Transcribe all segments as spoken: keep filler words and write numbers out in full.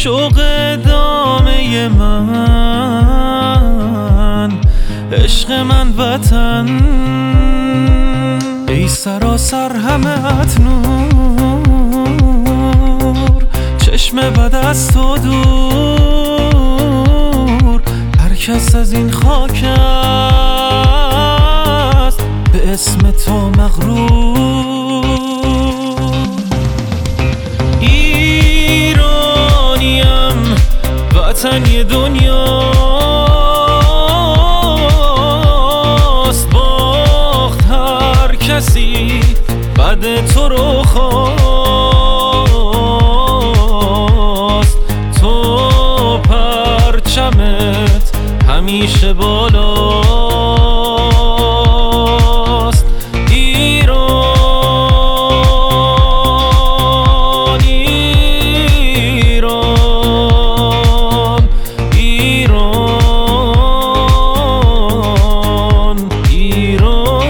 شوق ادامه من، عشق من وطن. ای سراسر همت نور، چشم بد از تو دور. هر کس از این خاک است به اسم تو مغرور. ایرانیم وطنی دنیاست، باخت هر کسی بعد تو رو خواست. تو پرچمت همیشه بالاست. ایران ایران ایران ایران.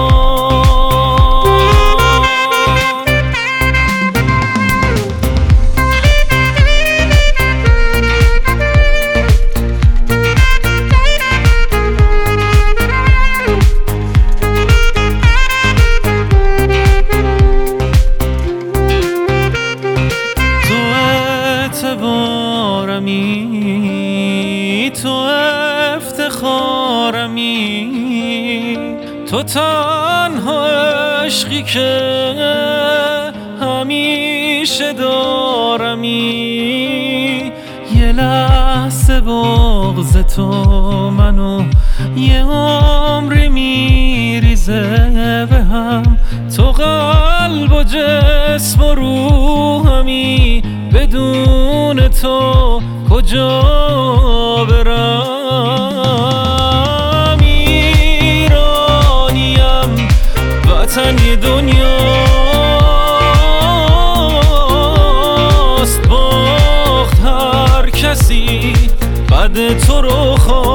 تو افتخارمی، تو تنها عشقی که همیشه دارمی. یه لحظه بغض تو منو یه عمری میریزه به هم. تو قلب و جسم و روحمی، بدون تو کجا برم؟ ایرانیم وطنی دنیاست، باخت هر کسی بعد تو رو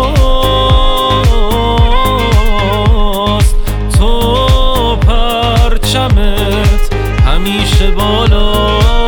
خواست. تو پرچمت همیشه بالا